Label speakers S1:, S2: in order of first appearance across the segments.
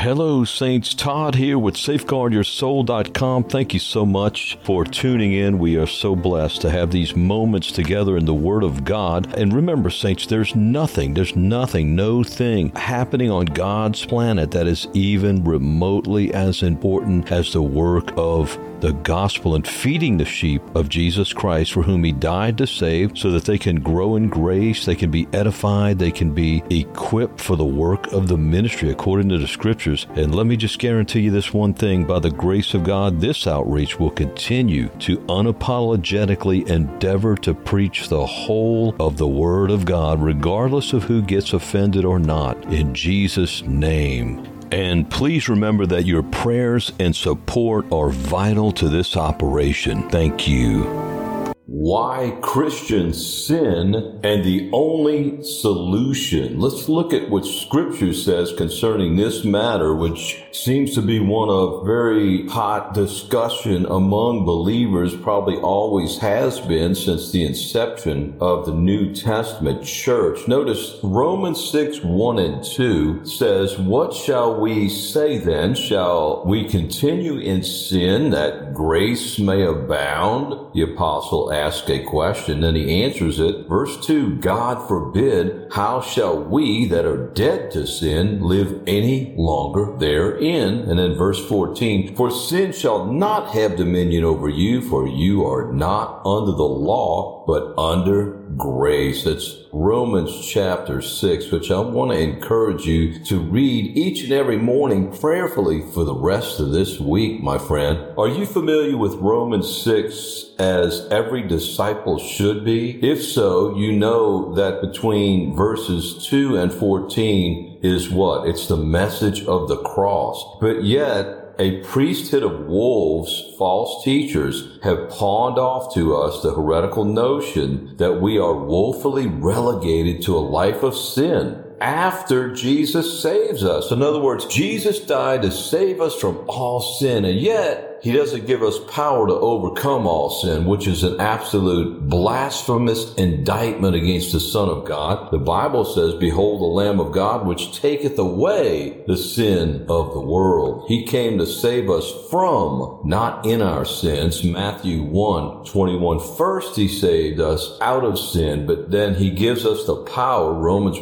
S1: Hello, Saints. Todd here with SafeguardYourSoul.com. Thank you so much for tuning in. We are so blessed to have these moments together in the Word of God. And remember, Saints, there's nothing, no thing happening on God's planet that is even remotely as important as the work of the gospel and feeding the sheep of Jesus Christ, for whom He died to save, so that they can grow in grace, they can be edified, they can be equipped for the work of the ministry according to the Scriptures. And let me just guarantee you this one thing: by the grace of God, this outreach will continue to unapologetically endeavor to preach the whole of the Word of God, regardless of who gets offended or not, in Jesus' name. And please remember that your prayers and support are vital to this operation. Thank you. Why Christians sin and the only solution. Let's look at what Scripture says concerning this matter, which seems to be one of very hot discussion among believers, probably always has been since the inception of the New Testament church. Notice Romans 6:1-2 says, "What shall we say then? Shall we continue in sin that grace may abound?" The apostle asks a question, then he answers it. Verse 2, "God forbid, how shall we that are dead to sin live any longer therein?" And then verse 14, "For sin shall not have dominion over you, for you are not under the law, but under grace." It's Romans chapter 6, which I want to encourage you to read each and every morning prayerfully for the rest of this week, my friend. Are you familiar with Romans 6 as every disciple should be? If so, you know that between verses 2 and 14 is what? It's the message of the cross. But yet, a priesthood of wolves, false teachers, have pawned off to us the heretical notion that we are woefully relegated to a life of sin after Jesus saves us. In other words, Jesus died to save us from all sin, and yet He doesn't give us power to overcome all sin, which is an absolute blasphemous indictment against the Son of God. The Bible says, "Behold the Lamb of God, which taketh away the sin of the world." He came to save us from, not in our sins. Matthew 1:21. First He saved us out of sin, but then He gives us the power. Romans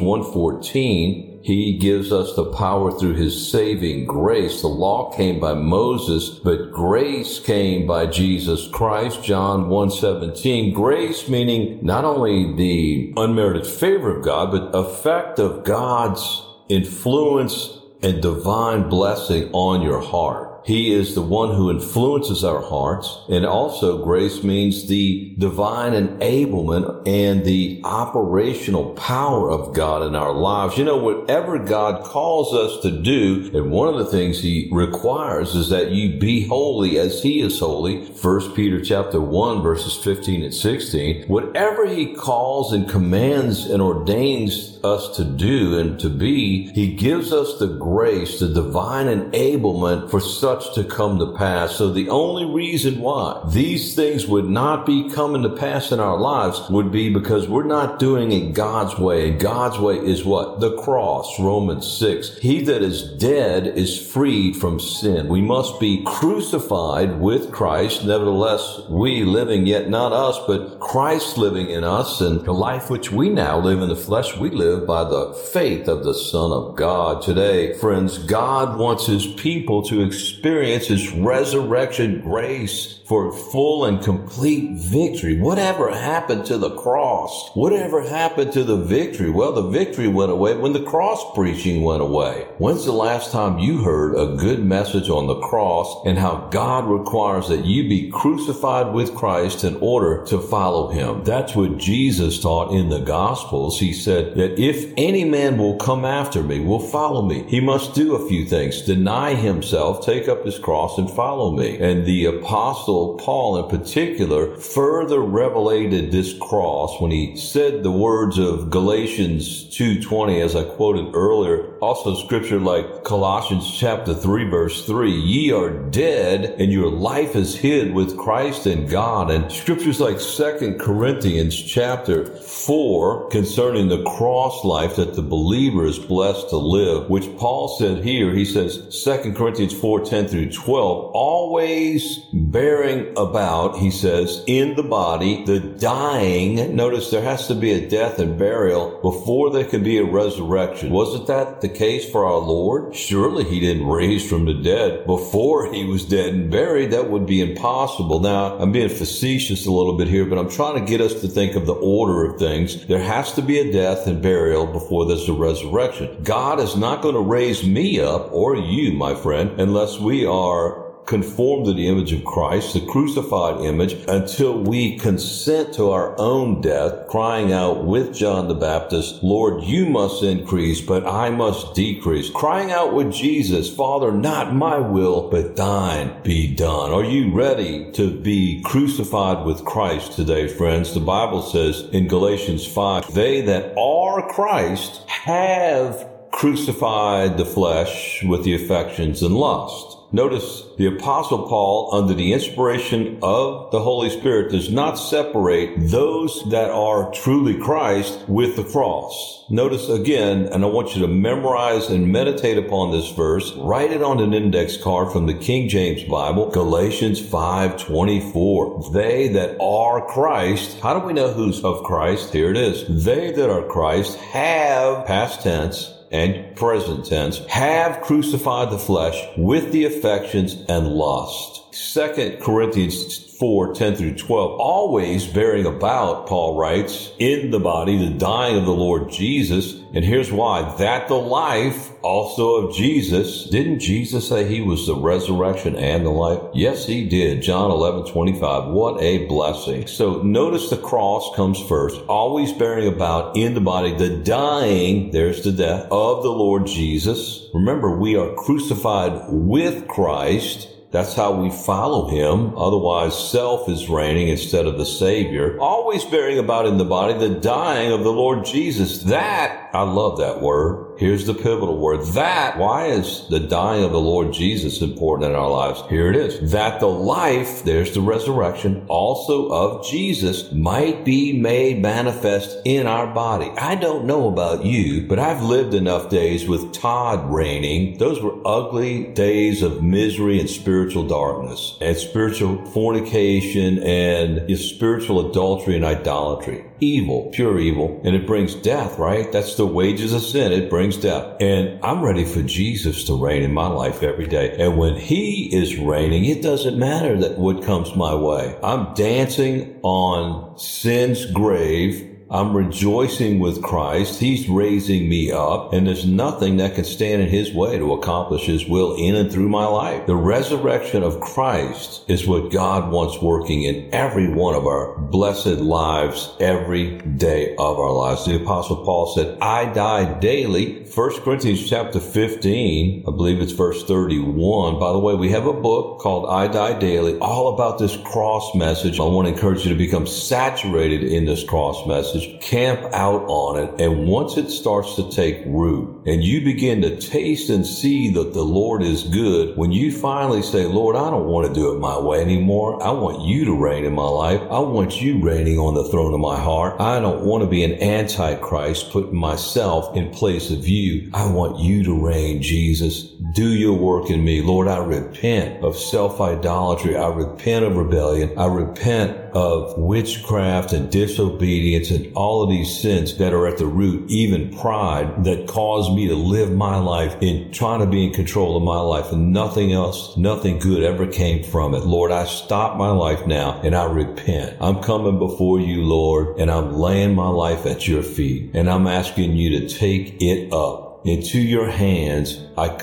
S1: 1:14. He gives us the power through His saving grace. The law came by Moses, but grace came by Jesus Christ. John 1:17. Grace meaning not only the unmerited favor of God, but effect of God's influence and divine blessing on your heart. He is the one who influences our hearts. And also grace means the divine enablement and the operational power of God in our lives. You know, whatever God calls us to do, and one of the things He requires is that you be holy as He is holy. 1 Peter chapter 1 verses 15 and 16. Whatever He calls and commands and ordains us to do and to be, He gives us the grace, the divine enablement for such to come to pass. So the only reason why these things would not be coming to pass in our lives would be because we're not doing it God's way. And God's way is what? The cross. Romans 6. He that is dead is freed from sin. We must be crucified with Christ. Nevertheless, we living, yet not us, but Christ living in us. And the life which we now live in the flesh, we live by the faith of the Son of God. Today, friends, God wants His people to experience His resurrection grace for full and complete victory. Whatever happened to the cross? Whatever happened to the victory? Well, the victory went away when the cross preaching went away. When's the last time you heard a good message on the cross and how God requires that you be crucified with Christ in order to follow Him? That's what Jesus taught in the Gospels. He said that if any man will come after me, will follow me, he must do a few things. Deny himself, take up his cross and follow me. And the Apostle Paul in particular further revelated this cross when he said the words of Galatians 2:20, as I quoted earlier. Also scripture like Colossians chapter 3 verse 3, ye are dead and your life is hid with Christ in God. And scriptures like 2 Corinthians chapter 4 concerning the cross life that the believer is blessed to live, which Paul said here. He says 2 Corinthians 4:10 through 12, always bearing about, he says, in the body, the dying. Notice there has to be a death and burial before there can be a resurrection. Wasn't that the case for our Lord? Surely he didn't raise from the dead before he was dead and buried. That would be impossible. Now, I'm being facetious a little bit here, but I'm trying to get us to think of the order of things. There has to be a death and burial before there's a resurrection. God is not going to raise me up or you, my friend, unless we are conformed to the image of Christ, the crucified image, until we consent to our own death, crying out with John the Baptist, Lord, you must increase, but I must decrease. Crying out with Jesus, Father, not my will, but thine be done. Are you ready to be crucified with Christ today, friends? The Bible says in Galatians 5, they that are Christ have crucified the flesh with the affections and lust. Notice the Apostle Paul, under the inspiration of the Holy Spirit, does not separate those that are truly Christ with the cross. Notice again, and I want you to memorize and meditate upon this verse, write it on an index card from the King James Bible, Galatians 5:24. They that are Christ, how do we know who's of Christ? Here it is. They that are Christ have, past tense, and present tense, have crucified the flesh with the affections and lust. 2 Corinthians 4:10 through 12, always bearing about, Paul writes, in the body, the dying of the Lord Jesus. And here's why, that the life also of Jesus, didn't Jesus say he was the resurrection and the life? Yes, he did. John 11:25. What a blessing. So notice the cross comes first, always bearing about in the body, the dying, there's the death, of the Lord Jesus. Remember, we are crucified with Christ. That's how we follow him. Otherwise, self is reigning instead of the Savior. Always bearing about in the body the dying of the Lord Jesus. That, I love that word. Here's the pivotal word. That, why is the dying of the Lord Jesus important in our lives? Here it is. That the life, there's the resurrection, also of Jesus might be made manifest in our body. I don't know about you, but I've lived enough days with Todd reigning. Those were ugly days of misery and spiritual darkness and spiritual fornication and spiritual adultery and idolatry. Evil, pure evil. And it brings death, right? That's the wages of sin. It brings death. And I'm ready for Jesus to reign in my life every day. And when he is reigning, it doesn't matter that what comes my way. I'm dancing on sin's grave. I'm rejoicing with Christ. He's raising me up, and there's nothing that can stand in his way to accomplish his will in and through my life. The resurrection of Christ is what God wants working in every one of our blessed lives every day of our lives. The Apostle Paul said, I die daily. 1 Corinthians chapter 15, I believe it's verse 31. By the way, we have a book called I Die Daily, all about this cross message. I want to encourage you to become saturated in this cross message. Camp out on it, and once it starts to take root and you begin to taste and see that the Lord is good, when you finally say, Lord, I don't want to do it my way anymore. I want you to reign in my life. I want you reigning on the throne of my heart. I don't want to be an antichrist putting myself in place of you. I want you to reign, Jesus. Do your work in me. Lord, I repent of self-idolatry. I repent of rebellion. I repent of witchcraft and disobedience and all of these sins that are at the root, even pride, that cause me to live my life in trying to be in control of my life, and nothing else, nothing good ever came from it. Lord, I stop my life now and I repent. I'm coming before you, Lord, and I'm laying my life at your feet, and I'm asking you to take it up. into your hands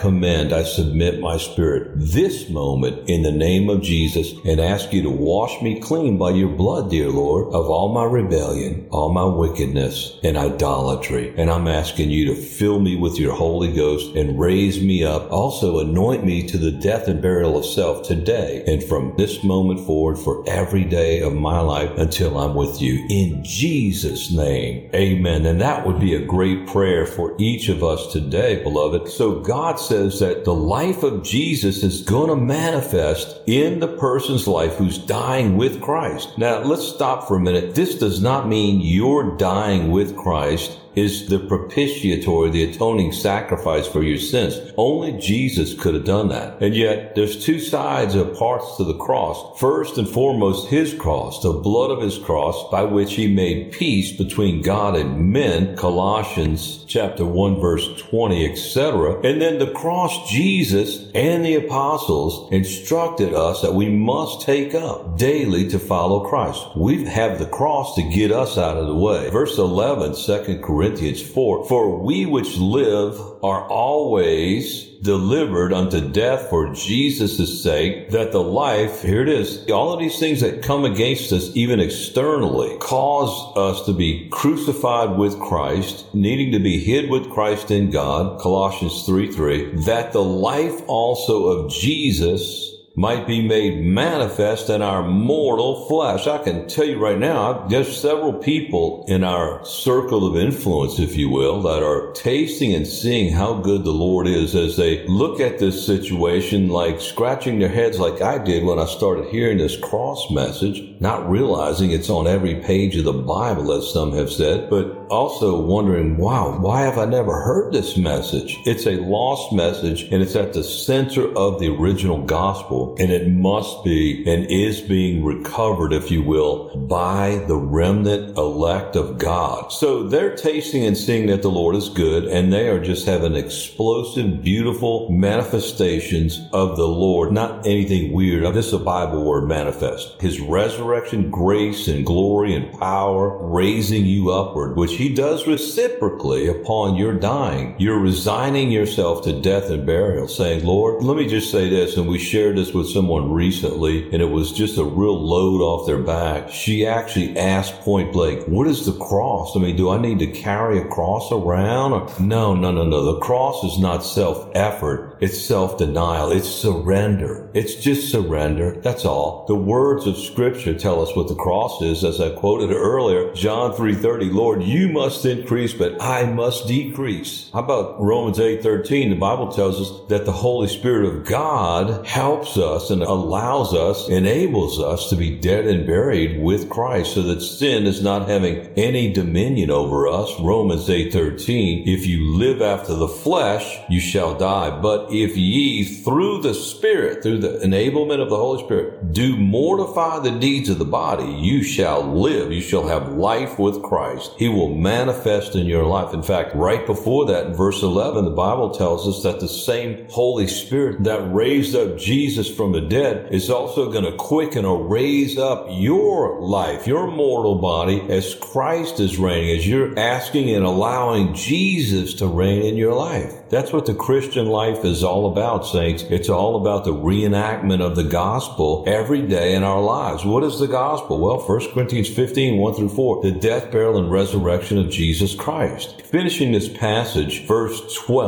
S1: I submit my spirit this moment in the name of Jesus, and ask you to wash me clean by your blood, dear Lord, of all my rebellion, all my wickedness and idolatry. And I'm asking you to fill me with your Holy Ghost and raise me up. Also anoint me to the death and burial of self today and from this moment forward for every day of my life until I'm with you. In Jesus' name, amen. And that would be a great prayer for each of us today, beloved. So God says that the life of Jesus is going to manifest in the person's life who's dying with Christ. Now, let's stop for a minute. This does not mean you're dying with Christ is the propitiatory, the atoning sacrifice for your sins. Only Jesus could have done that. And yet, there's two sides or parts to the cross. First and foremost, his cross, the blood of his cross, by which he made peace between God and men, Colossians chapter 1, verse 20, etc. And then the cross Jesus and the apostles instructed us that we must take up daily to follow Christ. We have the cross to get us out of the way. Verse 11, 2 Corinthians 4, for we which live are always delivered unto death for Jesus' sake, that the life, here it is, all of these things that come against us, even externally, cause us to be crucified with Christ, needing to be hid with Christ in God, Colossians 3:3, that the life also of Jesus might be made manifest in our mortal flesh. I can tell you right now, there's several people in our circle of influence, if you will, that are tasting and seeing how good the Lord is as they look at this situation, like scratching their heads like I did when I started hearing this cross message, not realizing it's on every page of the Bible, as some have said, but also wondering, wow, why have I never heard this message? It's a lost message, and it's at the center of the original gospel. And it must be and is being recovered, if you will, by the remnant elect of God. So they're tasting and seeing that the Lord is good, and they are just having explosive, beautiful manifestations of the Lord. Not anything weird. This is a Bible word, manifest. His resurrection, grace, and glory and power, raising you upward, which he does reciprocally upon your dying. You're resigning yourself to death and burial, saying, Lord, let me just say this, and we shared this with someone recently, and it was just a real load off their back. She actually asked point blank, what is the cross? I mean, do I need to carry a cross around? Or, no. The cross is not self-effort. It's self-denial. It's surrender. It's just surrender. That's all. The words of Scripture tell us what the cross is. As I quoted earlier, John 3:30, Lord, you must increase, but I must decrease. How about Romans 8:13? The Bible tells us that the Holy Spirit of God helps us and allows us, enables us to be dead and buried with Christ, so that sin is not having any dominion over us. Romans 8:13, if you live after the flesh, you shall die. But if ye through the Spirit, through the enablement of the Holy Spirit, do mortify the deeds of the body, you shall live. You shall have life with Christ. He will manifest in your life. In fact, right before that, in verse 11, the Bible tells us that the same Holy Spirit that raised up Jesus from the dead is also going to quicken or raise up your life, your mortal body, as Christ is reigning, as you're asking and allowing Jesus to reign in your life. That's what the Christian life is all about, saints. It's all about the reenactment of the gospel every day in our lives. What is the gospel? Well, 1 Corinthians 15, 1 through 4, the death, burial, and resurrection of Jesus Christ. Finishing this passage, verse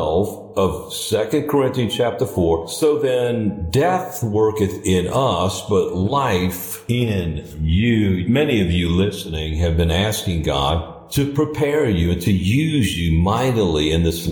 S1: 12 of 2 Corinthians chapter 4, so then death worketh in us, but life in you. Many of you listening have been asking God to prepare you and to use you mightily in this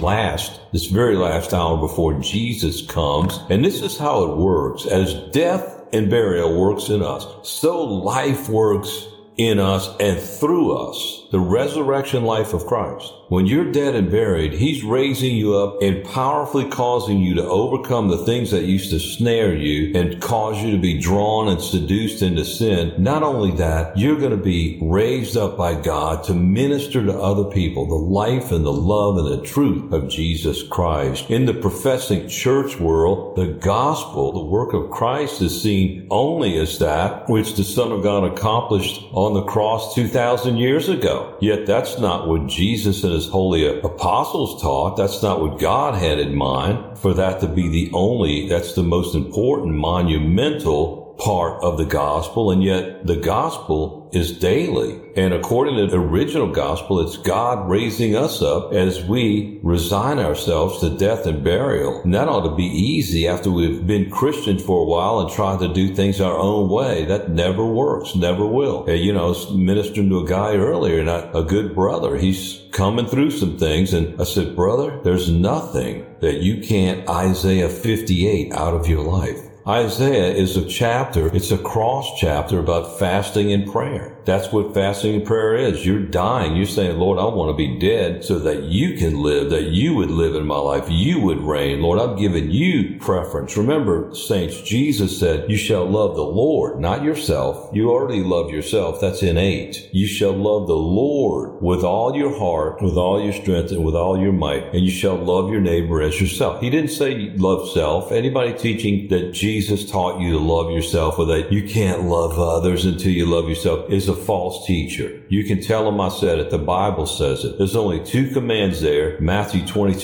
S1: very last hour before Jesus comes. And this is how it works. As death and burial works in us, so life works in us and through us, the resurrection life of Christ. When you're dead and buried, he's raising you up and powerfully causing you to overcome the things that used to snare you and cause you to be drawn and seduced into sin. Not only that, you're going to be raised up by God to minister to other people the life and the love and the truth of Jesus Christ. In the professing church world, the gospel, the work of Christ, is seen only as that which the Son of God accomplished on the cross 2,000 years ago. burial. Yet that's not what Jesus and his holy apostles taught. That's not what God had in mind for that to be that's the most important, monumental part of the gospel, and yet the gospel is daily. And according to the original gospel, it's God raising us up as we resign ourselves to death and burial. And that ought to be easy after we've been Christian for a while and tried to do things our own way. That never works, never will. I was ministering to a guy earlier, and a good brother, he's coming through some things, and I said, brother, there's nothing that you can't Isaiah 58 out of your life. Isaiah is a chapter, it's a cross chapter about fasting and prayer. That's what fasting and prayer is. You're dying. You're saying, Lord, I want to be dead so that you can live, that you would live in my life. You would reign. Lord, I'm giving you preference. Remember, saints, Jesus said, you shall love the Lord, not yourself. You already love yourself. That's innate. You shall love the Lord with all your heart, with all your strength, and with all your might. And you shall love your neighbor as yourself. He didn't say love self. Anybody teaching that Jesus taught you to love yourself or that you can't love others until you love yourself is a false teacher. You can tell them I said it. The Bible says it. There's only two commands there. Matthew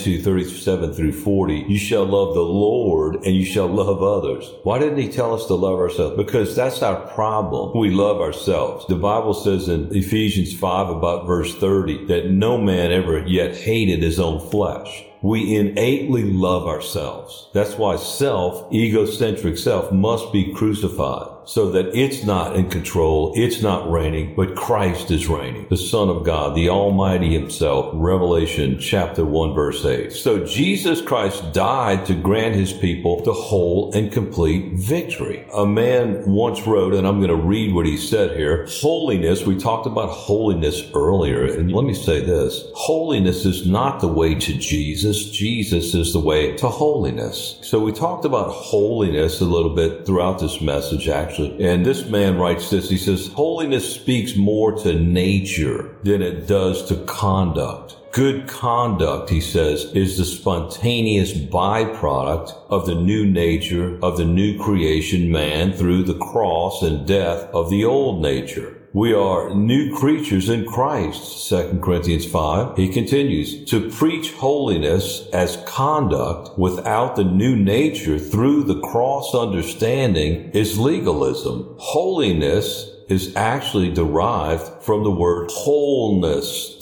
S1: 22:37 through 40. You shall love the Lord and you shall love others. Why didn't he tell us to love ourselves? Because that's our problem. We love ourselves. The Bible says in Ephesians 5 about verse 30 that no man ever yet hated his own flesh. We innately love ourselves. That's why egocentric self, must be crucified so that it's not in control, it's not reigning, but Christ is reigning, the Son of God, the Almighty himself, Revelation chapter 1 verse 8. So Jesus Christ died to grant his people the whole and complete victory. A man once wrote, and I'm going to read what he said here, holiness, we talked about holiness earlier, and let me say this, holiness is not the way to Jesus. Jesus is the way to holiness. So we talked about holiness a little bit throughout this message, actually. And this man writes this. He says, holiness speaks more to nature than it does to conduct. Good conduct, he says, is the spontaneous byproduct of the new nature, of the new creation man through the cross and death of the old nature. We are new creatures in Christ, 2 Corinthians 5. He continues, to preach holiness as conduct without the new nature through the cross understanding is legalism. Holiness is actually derived from the word wholeness,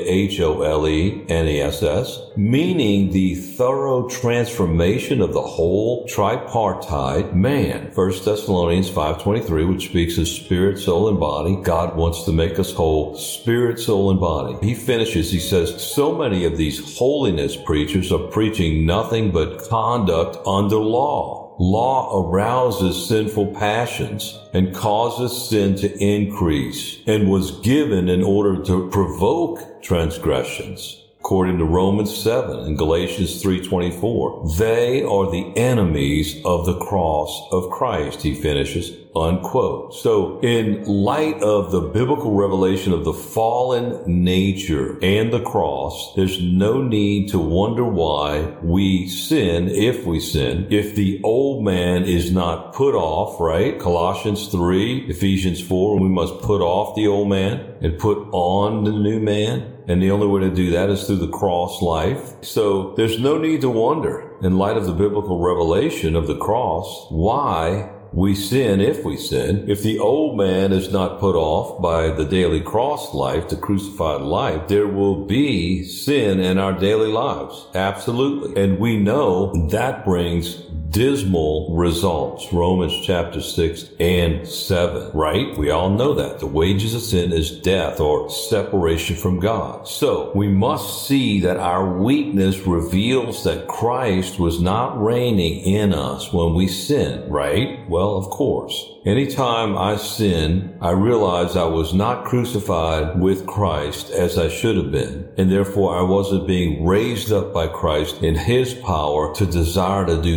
S1: WHOLENESS, meaning the thorough transformation of the whole tripartite man. 1 Thessalonians 5:23, which speaks of spirit, soul, and body. God wants to make us whole, spirit, soul, and body. He finishes, he says, so many of these holiness preachers are preaching nothing but conduct under law. Law arouses sinful passions and causes sin to increase and was given in order to provoke transgressions. According to Romans 7 and Galatians 3:24, they are the enemies of the cross of Christ, he finishes, unquote. So in light of the biblical revelation of the fallen nature and the cross, there's no need to wonder why we sin, if the old man is not put off, right? Colossians 3, Ephesians 4, we must put off the old man and put on the new man. And the only way to do that is through the cross life. So there's no need to wonder, in light of the biblical revelation of the cross, why we sin if we sin. If the old man is not put off by the daily cross life, the crucified life, there will be sin in our daily lives. Absolutely. And we know that brings dismal results. Romans chapter 6 and 7, right? We all know that. The wages of sin is death or separation from God. So we must see that our weakness reveals that Christ was not reigning in us when we sin, right? Well, of course. Anytime I sin, I realize I was not crucified with Christ as I should have been, and therefore I wasn't being raised up by Christ in his power to desire to do his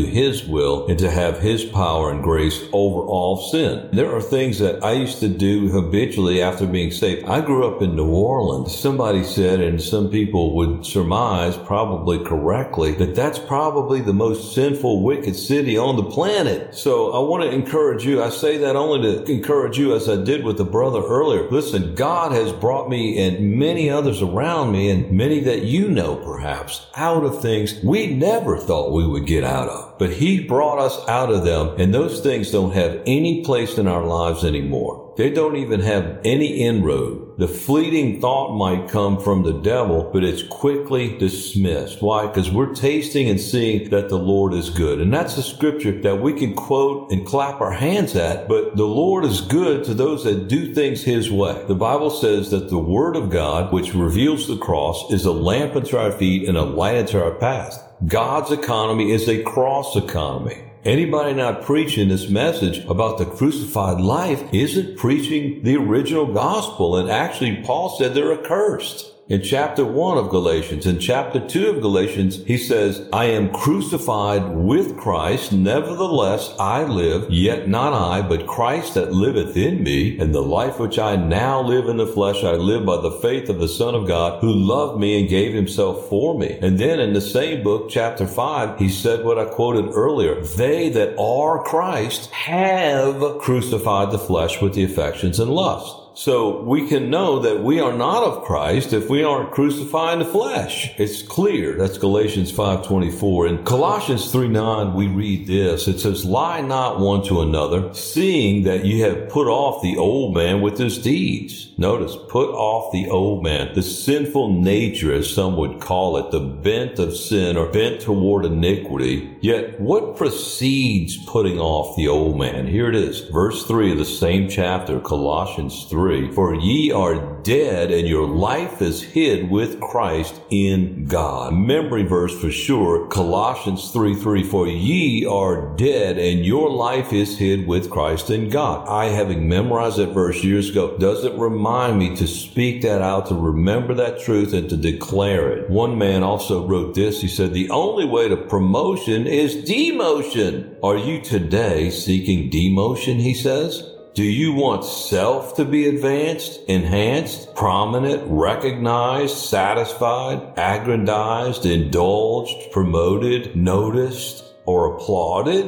S1: His will and to have His power and grace over all sin. There are things that I used to do habitually after being saved. I grew up in New Orleans. Somebody said, and some people would surmise, probably correctly, that that's probably the most sinful, wicked city on the planet. So I want to encourage you. I say that only to encourage you, as I did with the brother earlier. Listen, God has brought me and many others around me, and many that you know perhaps, out of things we never thought we would get out of. But He brought us out of them, and those things don't have any place in our lives anymore. They don't even have any inroad. The fleeting thought might come from the devil, but it's quickly dismissed. Why? Because we're tasting and seeing that the Lord is good. And that's a scripture that we can quote and clap our hands at, but the Lord is good to those that do things His way. The Bible says that the Word of God, which reveals the cross, is a lamp unto our feet and a light unto our path. God's economy is a cross economy. Anybody not preaching this message about the crucified life isn't preaching the original gospel. And actually, Paul said they're accursed. In chapter 1 of Galatians, in chapter 2 of Galatians, he says, I am crucified with Christ, nevertheless I live, yet not I, but Christ that liveth in me, and the life which I now live in the flesh, I live by the faith of the Son of God, who loved me and gave Himself for me. And then in the same book, chapter 5, he said what I quoted earlier, they that are Christ have crucified the flesh with the affections and lusts. So we can know that we are not of Christ if we aren't crucifying the flesh. It's clear. That's Galatians 5:24. In Colossians 3:9, we read this. It says, lie not one to another, seeing that you have put off the old man with his deeds. Notice, put off the old man, the sinful nature, as some would call it, the bent of sin or bent toward iniquity. Yet what precedes putting off the old man? Here it is. Verse 3 of the same chapter, Colossians 3. For ye are dead, and your life is hid with Christ in God. Memory verse for sure, Colossians 3:3. For ye are dead, and your life is hid with Christ in God. I, having memorized that verse years ago, doesn't remind me to speak that out, to remember that truth, and to declare it. One man also wrote this. He said, the only way to promotion is demotion. Are you today seeking demotion, he says? Do you want self to be advanced, enhanced, prominent, recognized, satisfied, aggrandized, indulged, promoted, noticed, or applauded?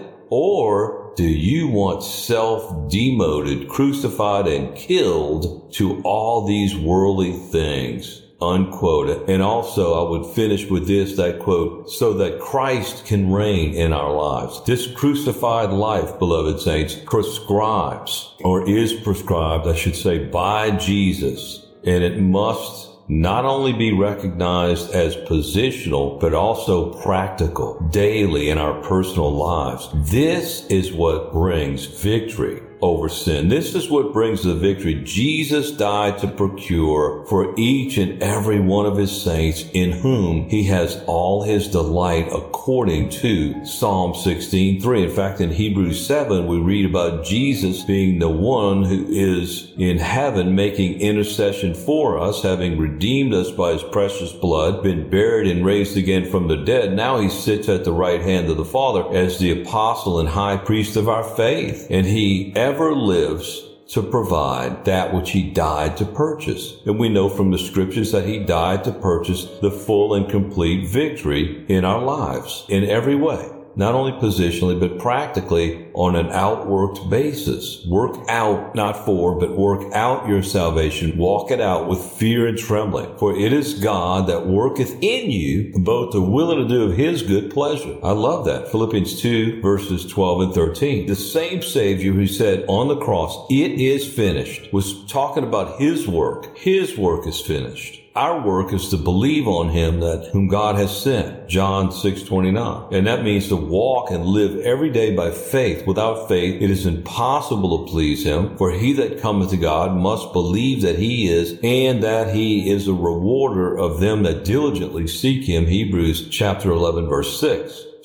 S1: Or do you want self demoted, crucified, and killed to all these worldly things? Unquote. And also I would finish with this, that quote, so that Christ can reign in our lives. This crucified life, beloved saints, prescribes, or is prescribed, I should say, by Jesus. And it must not only be recognized as positional, but also practical daily in our personal lives. This is what brings victory over sin. This is what brings the victory Jesus died to procure for each and every one of His saints, in whom He has all His delight, according to Psalm 16:3. In fact, in Hebrews 7, we read about Jesus being the one who is in heaven making intercession for us, having redeemed us by His precious blood, been buried and raised again from the dead. Now He sits at the right hand of the Father as the apostle and high priest of our faith. And He ever lives to provide that which He died to purchase. And we know from the scriptures that He died to purchase the full and complete victory in our lives in every way. Not only positionally, but practically on an outworked basis. Work out, not for, but work out your salvation. Walk it out with fear and trembling. For it is God that worketh in you both to will and to do of His good pleasure. I love that. Philippians 2 verses 12 and 13. The same Savior who said on the cross, it is finished, was talking about His work. His work is finished. Our work is to believe on Him that whom God has sent. John 6:29. And that means to walk and live every day by faith. Without faith, it is impossible to please Him. For he that cometh to God must believe that He is, and that He is a rewarder of them that diligently seek Him. Hebrews chapter 11 verse 6.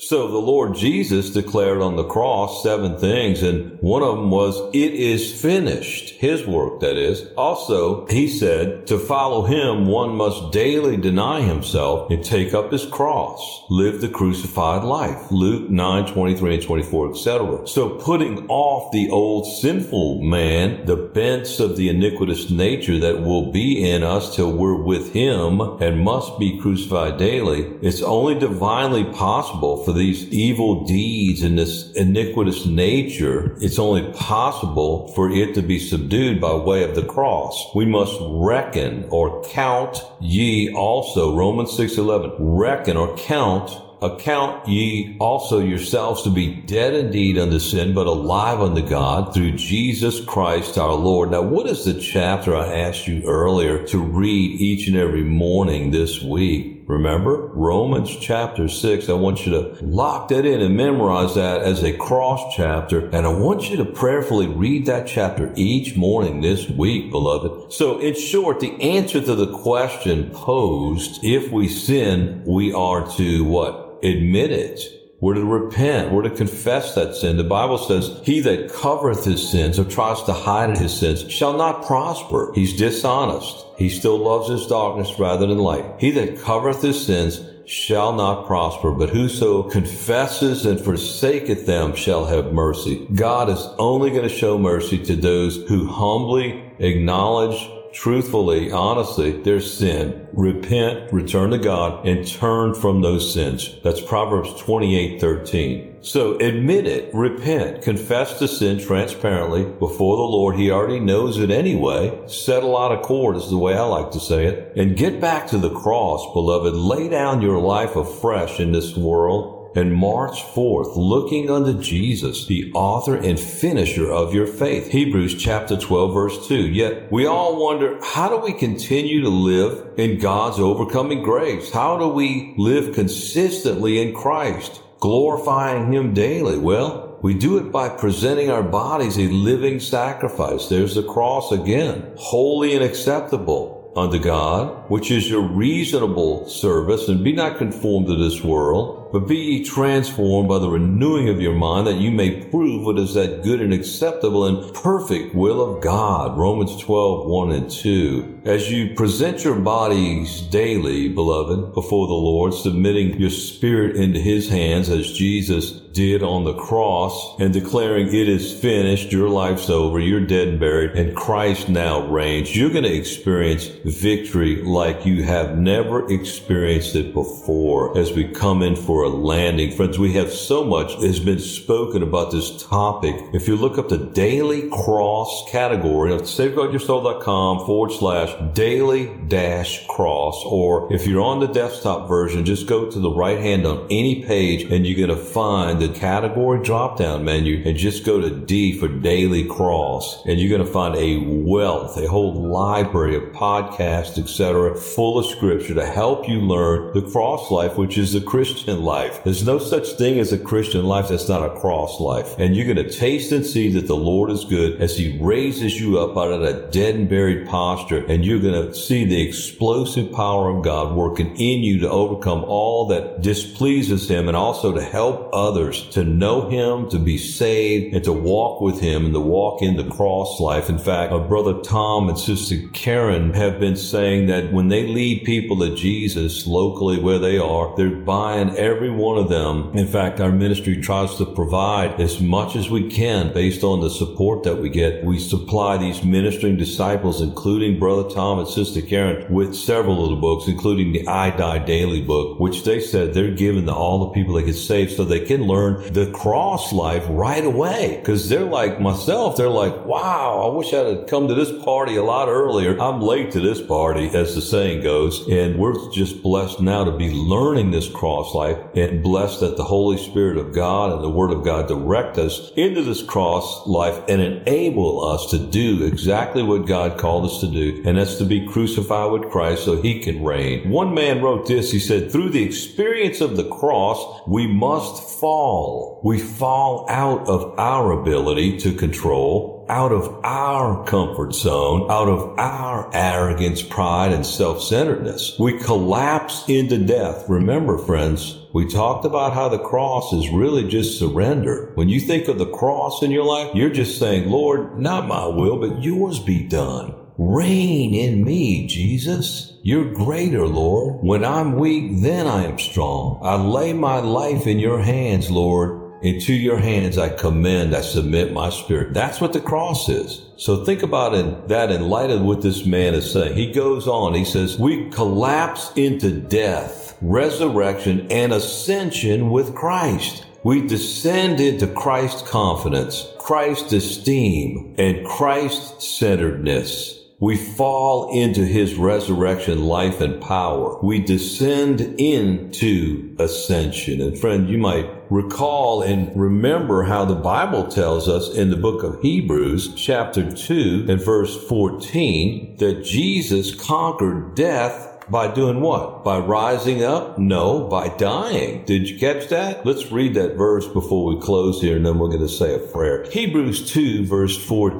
S1: So the Lord Jesus declared on the cross 7 things, and one of them was, it is finished. His work, that is. Also, he said, to follow him, one must daily deny himself and take up his cross, live the crucified life. Luke 9:23 and 24, etc. So putting off the old sinful man, the bents of the iniquitous nature that will be in us till we're with him and must be crucified daily, it's only divinely possible for these evil deeds and this iniquitous nature, it's only possible for it to be subdued by way of the cross. We must reckon or count ye also, Romans 6:11, reckon or account ye also yourselves to be dead indeed unto sin, but alive unto God through Jesus Christ our Lord. Now, what is the chapter I asked you earlier to read each and every morning this week? Remember? Romans chapter 6. I want you to lock that in and memorize that as a cross chapter. And I want you to prayerfully read that chapter each morning this week, beloved. So in short, the answer to the question posed, if we sin, we are to what? Admit it. We're to repent. We're to confess that sin. The Bible says, he that covereth his sins or tries to hide his sins shall not prosper. He's dishonest. He still loves his darkness rather than light. He that covereth his sins shall not prosper, but whoso confesses and forsaketh them shall have mercy. God is only going to show mercy to those who humbly acknowledge, truthfully, honestly, their sin, repent, return to God, and turn from those sins. That's Proverbs 28:13. So admit it, repent, confess the sin transparently before the Lord. He already knows it anyway. Settle out of court is the way I like to say it. And get back to the cross, beloved. Lay down your life afresh in this world and march forth, looking unto Jesus, the author and finisher of your faith. Hebrews chapter 12, verse 2. Yet we all wonder, how do we continue to live in God's overcoming grace? How do we live consistently in Christ, glorifying him daily? Well, we do it by presenting our bodies a living sacrifice. There's the cross again. Holy and acceptable unto God, which is your reasonable service, and be not conformed to this world, but be ye transformed by the renewing of your mind, that you may prove what is that good and acceptable and perfect will of God. Romans 12:1 and 2. As you present your bodies daily, beloved, before the Lord, submitting your spirit into his hands as Jesus did on the cross, and declaring it is finished, your life's over, you're dead and buried, and Christ now reigns, you're going to experience victory like you have never experienced it before as we come in for a landing. Friends, we have so much has been spoken about this topic. If you look up the daily cross category at safeguardyoursoul.com/daily-cross, or if you're on the desktop version, just go to the right hand on any page and you're going to find the category drop-down menu and just go to D for daily cross, and you're going to find a wealth, a whole library of podcasts, etc., full of scripture to help you learn the cross life, which is the Christian life. There's no such thing as a Christian life that's not a cross life. And you're going to taste and see that the Lord is good as he raises you up out of that dead and buried posture, and you're going to see the explosive power of God working in you to overcome all that displeases him, and also to help others to know him, to be saved, and to walk with him and to walk in the cross life. In fact, our brother Tom and sister Karen have been saying that when they lead people to Jesus locally where they are, they're buying every one of them. In fact, our ministry tries to provide as much as we can based on the support that we get. We supply these ministering disciples, including brother Tom and sister Karen, with several of the books, including the I Die Daily book, which they said they're giving to all the people they get saved so they can learn the cross life right away. Because they're like myself, they're like, wow, I wish I had come to this party a lot earlier. I'm late to this party, as the saying goes. And we're just blessed now to be learning this cross life, and blessed that the Holy Spirit of God and the Word of God direct us into this cross life and enable us to do exactly what God called us to do, and that's to be crucified with Christ so he can reign. One man wrote this, he said, through the experience of the cross, we must fall. We fall out of our ability to control, out of our comfort zone, out of our arrogance, pride, and self-centeredness. We collapse into death. Remember, friends, We talked about how the cross is really just surrender. When you think of the cross in your life, you're just saying, Lord, not my will, but yours be done. Reign in me, Jesus. You're greater, Lord. When I'm weak, then I am strong. I lay my life in your hands, Lord. Into your hands I commend, I submit my spirit. That's what the cross is. So think about that in light of what this man is saying. He goes on, he says, we collapse into death, resurrection, and ascension with Christ. We descend into Christ's confidence, Christ's esteem, and Christ-centeredness. We fall into his resurrection life and power. We descend into ascension. And friend, you might recall and remember how the Bible tells us in the book of Hebrews, chapter 2 and verse 14, that Jesus conquered death by doing what? By rising up? No, by dying. Did you catch that? Let's read that verse before we close here, and then we're going to say a prayer. Hebrews 2, verse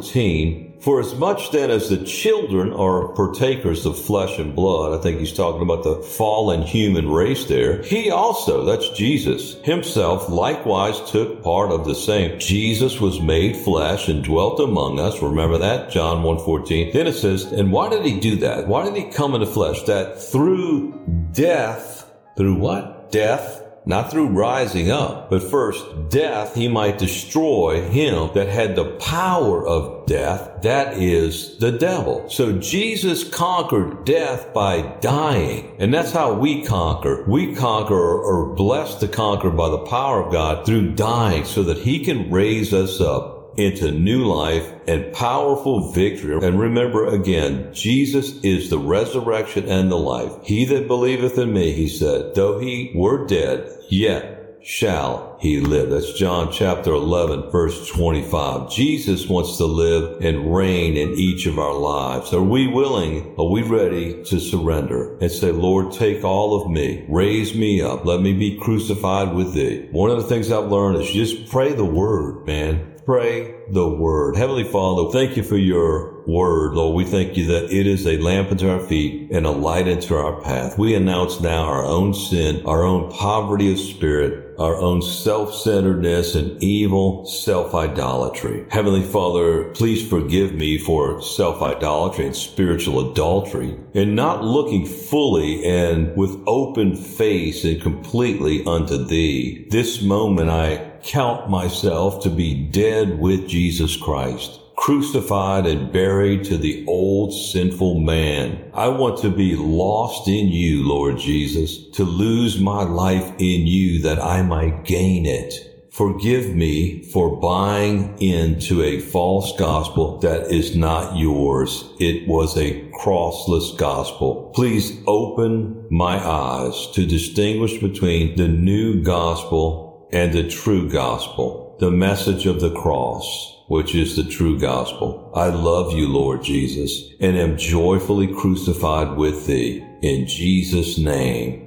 S1: 14. For as much then as the children are partakers of flesh and blood, I think he's talking about the fallen human race there, he also, that's Jesus, himself likewise took part of the same. Jesus was made flesh and dwelt among us. Remember that? John 1:14. Then it says, and why did he do that? Why did he come in the flesh? That through death, through what? Death. Not through rising up, but first death, he might destroy him that had the power of death, that is the devil. So Jesus conquered death by dying, and that's how we conquer. We conquer or are blessed to conquer by the power of God through dying so that he can raise us up into new life and powerful victory. And remember again, Jesus is the resurrection and the life. He that believeth in me, he said, though he were dead, yet shall he live. That's John chapter 11, verse 25. Jesus wants to live and reign in each of our lives. Are we willing? Are we ready to surrender and say, Lord, take all of me, raise me up, let me be crucified with thee? One of the things I've learned is just pray the word, man. Pray the word. Heavenly Father, thank you for your word, Lord. We thank you that it is a lamp unto our feet and a light unto our path. We announce now our own sin, our own poverty of spirit, our own self-centeredness and evil self-idolatry. Heavenly Father, please forgive me for self-idolatry and spiritual adultery and not looking fully and with open face and completely unto thee. This moment I count myself to be dead with Jesus Christ, crucified and buried to the old sinful man. I want to be lost in you, Lord Jesus, to lose my life in you that I might gain it. Forgive me for buying into a false gospel that is not yours. It was a crossless gospel. Please open my eyes to distinguish between the new gospel and the true gospel, the message of the cross, which is the true gospel. I love you, Lord Jesus, and am joyfully crucified with thee. In Jesus' name,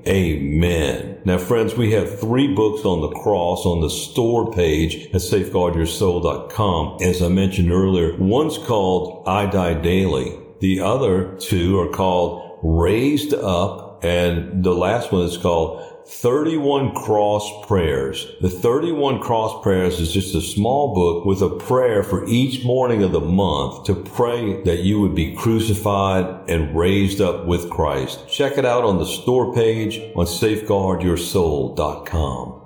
S1: amen. Now, friends, we have 3 books on the cross on the store page at safeguardyoursoul.com. As I mentioned earlier, one's called I Die Daily. The other 2 are called Raised Up, and the last one is called 31 Cross Prayers. The 31 Cross Prayers is just a small book with a prayer for each morning of the month to pray that you would be crucified and raised up with Christ. Check it out on the store page on safeguardyoursoul.com.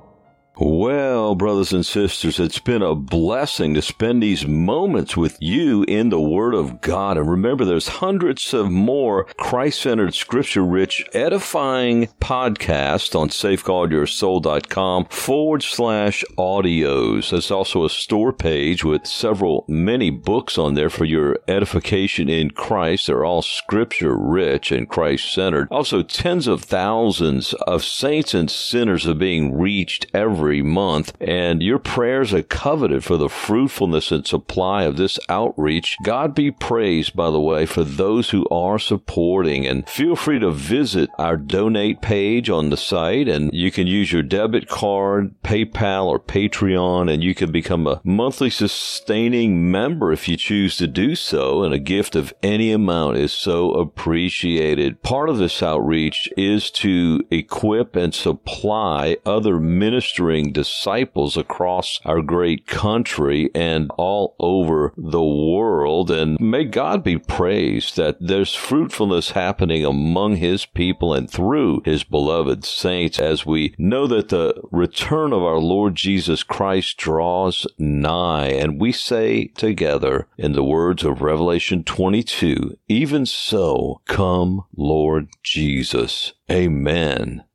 S1: Well, brothers and sisters, it's been a blessing to spend these moments with you in the Word of God. And remember, there's hundreds of more Christ-centered, scripture-rich, edifying podcasts on safeguardyoursoul.com/audios. There's also a store page with many books on there for your edification in Christ. They're all scripture-rich and Christ-centered. Also, tens of thousands of saints and sinners are being reached every February month, and your prayers are coveted for the fruitfulness and supply of this outreach. God be praised, by the way, for those who are supporting, and feel free to visit our donate page on the site, and you can use your debit card, PayPal, or Patreon, and you can become a monthly sustaining member if you choose to do so, and a gift of any amount is so appreciated. Part of this outreach is to equip and supply other ministering disciples across our great country and all over the world. And may God be praised that there's fruitfulness happening among His people and through His beloved saints, as we know that the return of our Lord Jesus Christ draws nigh. And we say together, in the words of Revelation 22, even so, come, Lord Jesus. Amen